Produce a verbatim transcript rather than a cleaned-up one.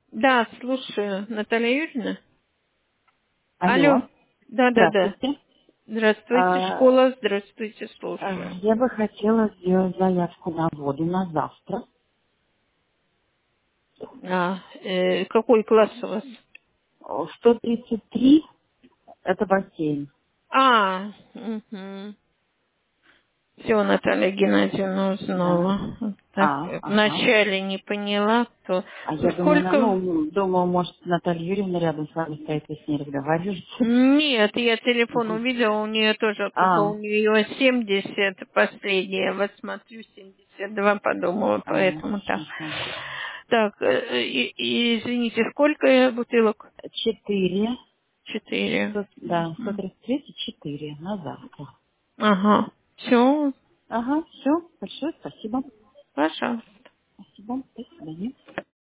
Да, слушаю. Наталья Юрьевна? Алло. Алло, Да-да-да. здравствуйте. Здравствуйте, А, школа. Здравствуйте, а, слушаю. Я бы хотела сделать заявку на воду на завтра. А, э, какой класс у вас? О, сто тридцать три это бассейн. А, все, Наталья Геннадьевна Да. узнала. Так, А, ага. вначале не поняла, кто... А я думаю, на- Сколько... ну, думаю, может, Наталья Юрьевна рядом с вами стоит, вы с ней разговариваете. Нет, я телефон Мгм. увидела, у нее тоже, только А, у нее семьдесят последнее, вот смотрю, семьдесят два, подумала, а, поэтому так. ага. Так, э, и- и извините, сколько бутылок? Четыре. Четыре. Сто- Да, сто Мгм. тридцать три четыре на завтра. Ага, все, Ага, все. Большое спасибо. пожалуйста. Спасибо. До свидания.